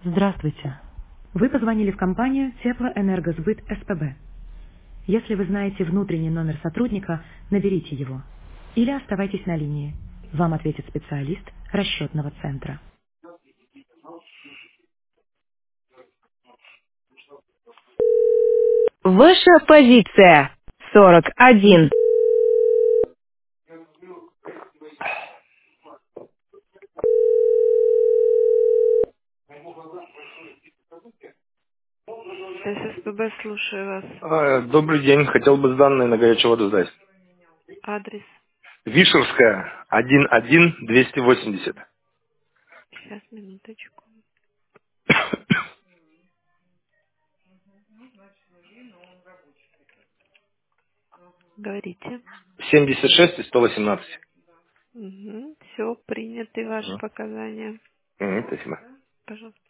Здравствуйте. Вы позвонили в компанию Теплоэнергосбыт СПБ. Если вы знаете внутренний номер сотрудника, наберите его. Или оставайтесь на линии. Вам ответит специалист расчетного центра. Ваша позиция 41. ССПБ, слушаю вас. Добрый день. Хотел бы данные на горячую воду сдать. Адрес. Вишерская, 11280. Сейчас, минуточку. Говорите. 76 и 118. Угу. Все, приняты ваши показания. Спасибо. Пожалуйста.